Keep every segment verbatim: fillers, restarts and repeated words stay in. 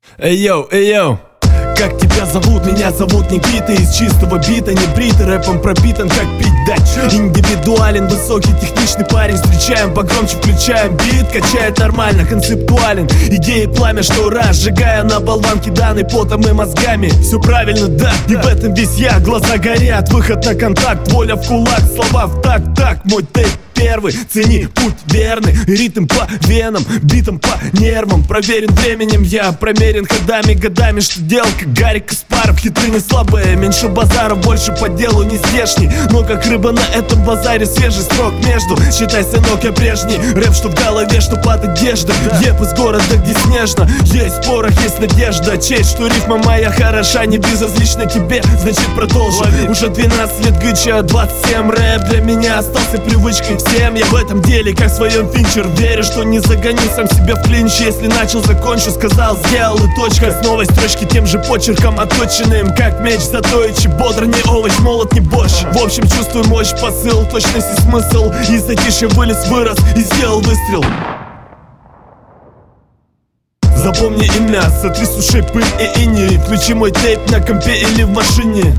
Эй йоу, эй йоу. Как тебя зовут? Меня зовут Никита. Из чистого бита, не бритый, рэпом пропитан, как пить дать. Индивидуален, высокий, техничный парень. Встречаем погромче, включаем бит. Качает нормально, концептуален. Идеи пламя, что разжигая на болванке, данный потом и мозгами. Все правильно, да, и в этом весь я. Глаза горят, выход на контакт, воля в кулак, слова в такт. Так, мой тейп первый, цени путь верный. Ритм по венам, битом по нервам. Проверен временем, я промерен ходами, годами. Что делал, как Гарик Каспаров. Хитрый не слабые, меньше базаров, больше по делу не здешний. Но как рыба на этом базаре, свежий строк между. Считай, сынок, я прежний. Рэп, что в голове, что под одеждой. Еп из города, где снежно. Есть порох, есть надежда. Честь, что рифма моя хороша, не безразлична тебе, значит продолжи. Уже двенадцать лет гыча, двадцать семь. Рэп для меня остался привычкой. Всем я в этом деле, как в своем Финчер. Верю, что не загоню сам себя в клинч. Если начал, закончу, сказал, сделал и точка. С новой строчки тем же почерком отточенным, как меч затоичи. Бодро, не овощ, молот, не борщ. В общем, чувствую мощь, посыл, точность и смысл. Из затишья вылез, вырос и сделал выстрел. Запомни имя, сотри с ушей пыль и иней. Включи мой тейп на компе или в машине.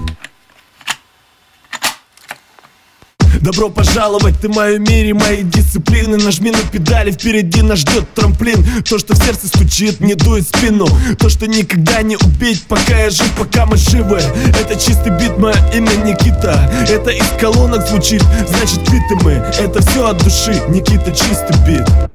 Добро пожаловать, ты в моем мире, мои дисциплины. Нажми на педали, впереди нас ждет трамплин. То, что в сердце стучит, не дует спину. То, что никогда не убить, пока я жив, пока мы живы. Это чистый бит, мое имя Никита. Это из колонок звучит, значит квиты мы. Это все от души, Никита, чистый бит.